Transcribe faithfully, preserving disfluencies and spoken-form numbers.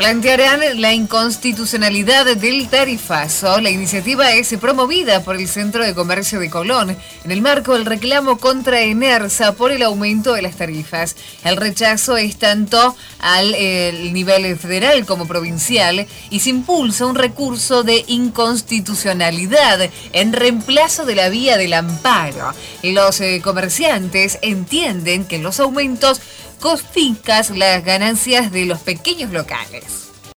Plantearán la inconstitucionalidad del tarifazo. La iniciativa es promovida por el Centro de Comercio de Colón en el marco del reclamo contra Enersa por el aumento de las tarifas. El rechazo es tanto al eh, nivel federal como provincial y se impulsa un recurso de inconstitucionalidad en reemplazo de la vía del amparo. Los eh, comerciantes entienden que los aumentos confiscan las ganancias de los pequeños locales.